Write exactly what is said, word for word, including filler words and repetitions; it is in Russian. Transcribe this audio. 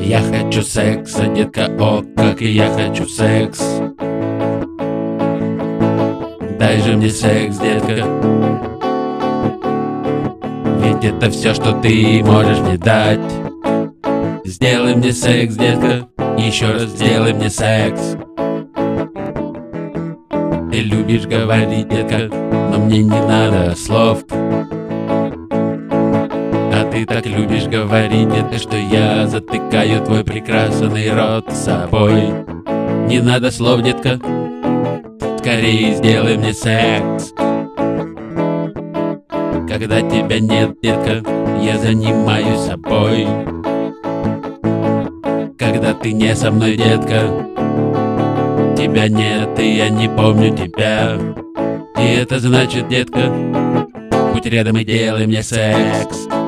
Я хочу секса, детка, о, как и я хочу секс. Дай же мне секс, детка, ведь это все, что ты можешь мне дать. Сделай мне секс, детка, еще раз сделай мне секс. Ты любишь говорить, детка, но мне не надо слов. А ты так любишь говорить, детка, что я затыкаю твой прекрасный рот собой. Не надо слов, детка, скорее сделай мне секс. Когда тебя нет, детка, я занимаюсь собой. Когда ты не со мной, детка, тебя нет, и я не помню тебя. И это значит, детка, будь рядом и делай мне секс.